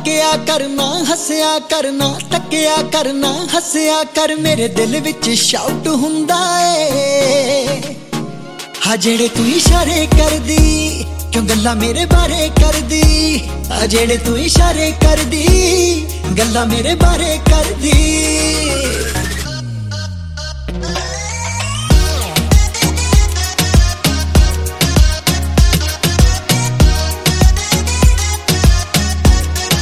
ਤੱਕਿਆ ਕਰਨਾ ਹੱਸਿਆ ਕਰਨਾ, ਤੱਕਿਆ ਕਰਨਾ ਹੱਸਿਆ ਕਰ, ਮੇਰੇ ਦਿਲ ਵਿੱਚ ਸ਼ਾਊਟ ਹੁੰਦਾ ਏ। ਹਾਂ ਜਿਹੜੇ ਤੂੰ ਇਸ਼ਾਰੇ ਕਰਦੀ, ਕਿਉਂ ਗੱਲਾਂ ਮੇਰੇ ਬਾਰੇ ਕਰਦੀ, ਆ ਜਿਹੜੇ ਤੂੰ ਇਸ਼ਾਰੇ ਕਰਦੀ, ਗੱਲਾਂ ਮੇਰੇ ਬਾਰੇ ਕਰਦੀ।